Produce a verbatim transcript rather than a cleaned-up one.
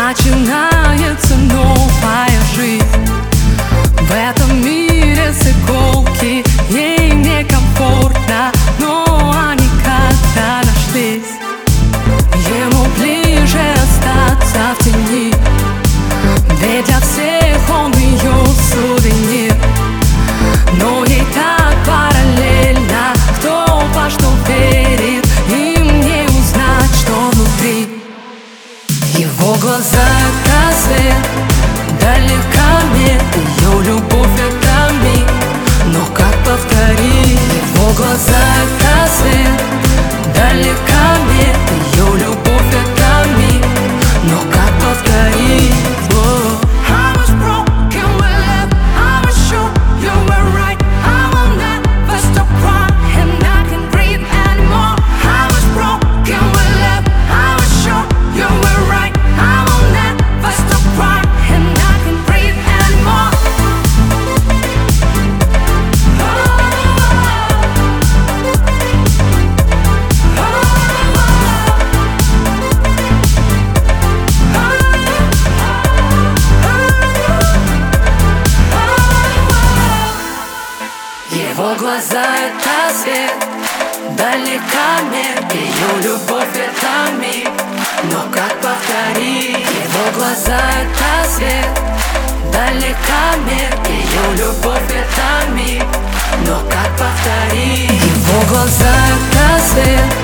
начинается новая жизнь. В этом мире с иголки ей некомфортно, но они как-то нашлись. Ему ближе остаться в тени, ведь для всех он ее сувенир. Но ей так параллельно, кто во что верит, им не узнать, что внутри. Его глаза — это свет, далека мне ее любовь — это миг. Но как повторить? Его глаза — это свет, далека мне ее любовь — это миг. Но как повторить? Его глаза — это свет, далека мне ее любовь — это миг. Но как повторить? Его глаза — это свет, далека мне ее любовь — это миг. Но как повторить? Его глаза — это свет,